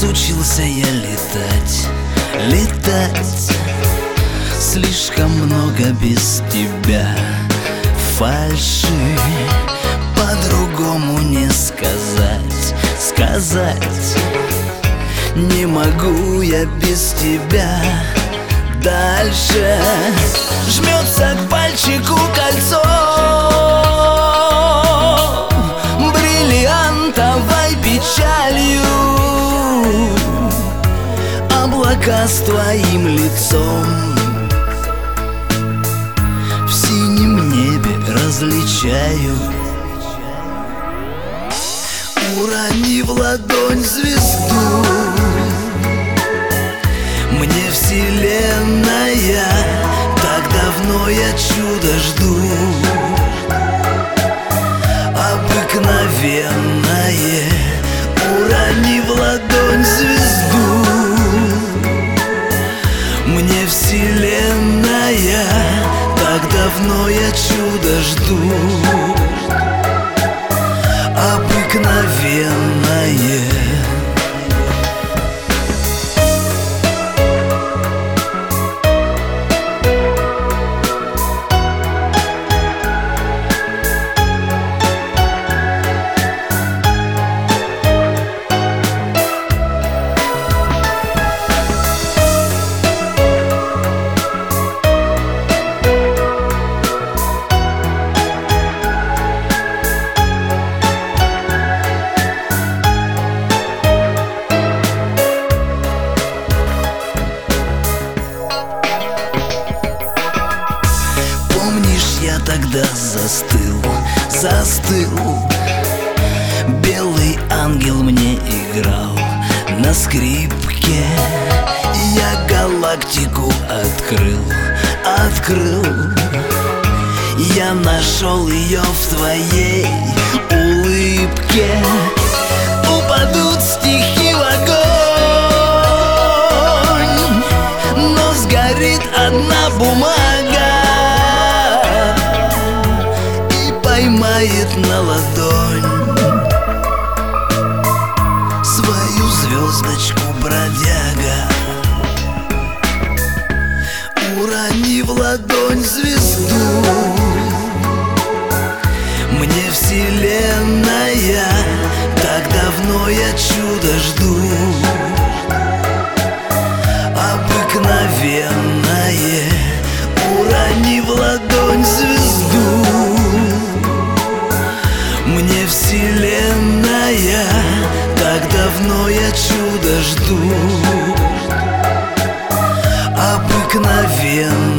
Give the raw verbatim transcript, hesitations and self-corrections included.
разучился я летать, летать. Слишком много без тебя фальши, по-другому не сказать, сказать. Не могу я без тебя дальше. Жмется к пальчику кольцо бриллиантовой печалью, облака с твоим лицом в синем небе различаю. Урони в ладонь звезду, мне вселенная, так давно я чудо жду. Обыкновенное, урони в ладонь звезду, мне вселенная, так давно я чудо жду. Обыкновенное. Я тогда застыл, застыл. Белый ангел мне играл на скрипке. Я галактику открыл, открыл. Я нашел ее в твоей улыбке. Упадут стихи в огонь, но сгорит одна бумага, поймает на ладонь свою звездочку бродяга. Урони в ладонь звезду, мне вселенная, так давно я чудо жду. Обыкновенное, урони в ладонь звезду, мне вселенная, так давно я чудо жду. Обыкновенно.